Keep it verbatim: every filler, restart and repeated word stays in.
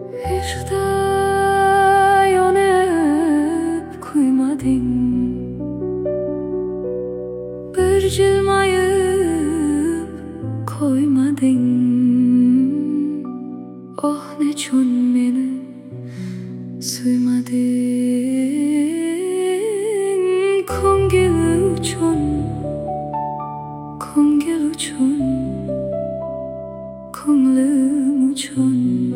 Hicde yonep kuymadın, bir jilmayıp koymadın. Oh nechun meni suymadın. Ko'ngil uchun, ko'ngil uchun, ko'nglim uchun.